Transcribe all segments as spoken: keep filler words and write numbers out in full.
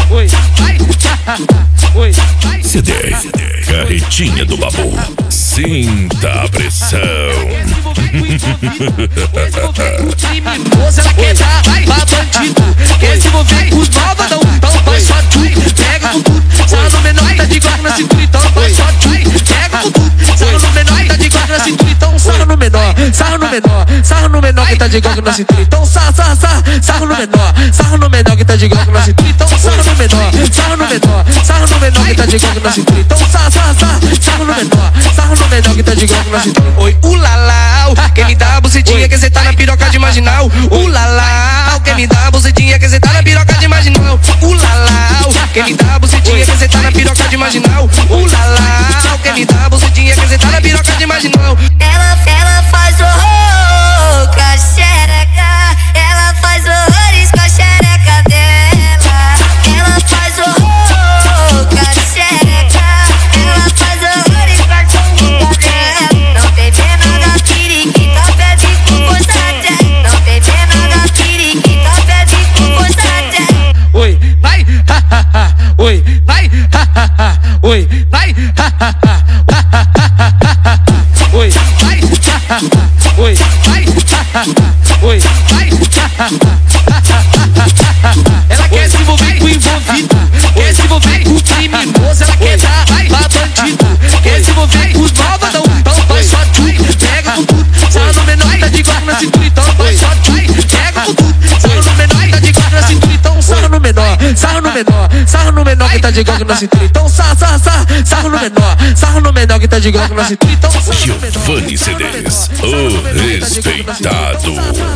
Oi, vai, oi, vai. C D, Carretinha do Babu. Sinta a pressão. Moça, ela quer dar pra bandido, quer se envolver com os malvadão. Então faz só tu, pega com tudo. Sarra no menor, tá de guarda na cintura. Então faz só tu, pega com tudo. Sarra no menor, tá de guarda na cintura. Então sarra no menor, sarra no menor, sarra no menor que tá de guarda na cintura. Então sarra, sarra, sarra, sarra no menor, sarra no menor que tá de guarda na cintura. Então sarra no menor, sarra no menor, sarra no menor que tá de guarda na cintura. Então sarra, sarra, sarra, sarra no menor, sarra no menor que tá de guarda na cintura. Oi, ulalau, quem me dá a bucetinha que cê tá na piroca de marginal. Ulalau, quem me dá a bucetinha que cê tá na piroca de marginal. Ulalau, quem me dá a bucetinha que cê tá na piroca de marginal. Ulalau, quem me dá a bucetinha que cê tá na piroca de marginal. Ela, ela faz horror com a xereca, ela faz horrores com a xereca dela. Ela faz horror com a xereca, ela faz horrores com a xereca dela. Não tem pena da periquita, pede com força até. Não tem pena da periquita, pede com força até. Oi, vai, ha ha ha. Oi, vai, ha ha ha. Oi, vai, ha ha ha. Oi, vai, ha ha ha. Oi, vai, ha ha ha. Oi, vai, ha ha ha. Ela quer se envolver com o envolvido, quer se envolver com o criminoso. Ela quer dar pra bandido, quer se envolver com os malvadão. Então faz só tu, pega com tudo. Sarra no menor, tá de guarda na cintura. Então faz só tu, pega com tudo. Sarra no menor, tá de guarda na cintura. Então sarra no menor, sarra no menor, sarra no menor que tá de guarda na cintura. Então sarra, sarra, sarra, sarra no menor, sarra no menor que tá de guarda na cintura. Então Giovanni C Ds, o respeitado.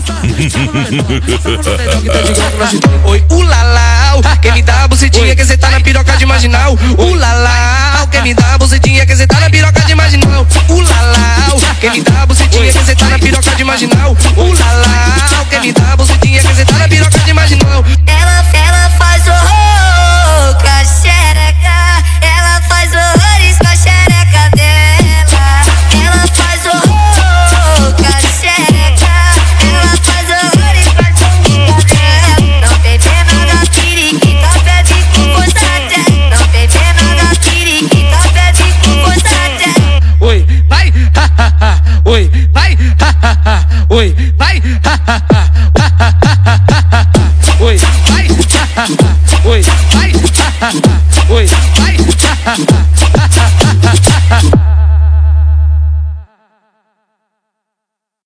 Oi, ulalau, quem me dá a bucetinha que cê tá na piroca de marginal. Ulalau, quem me dá a bucetinha que cê tá na piroca de marginal. Ulalau, quem me dá a bucetinha que cê tá na piroca de marginal. Ulalau, quem me dá a bucetinha que cê tá na piroca de marginal. Ela, ela faz horror com a xereca, ela faz horrores com a xereca dela. Ela faz horror com a xereca, ela faz horrores com a xereca dela. Não tem pena da periquita, pede com força até. Não tem pena da periquita, pede com força até. oi, vai, ha ha ha. Oi, vai, ha ha ha. Oi, vai, ha ha ha. Oi, vai, ha ha ha. Oi, vai, ha ha ha. Oi, vai, ha ha ha.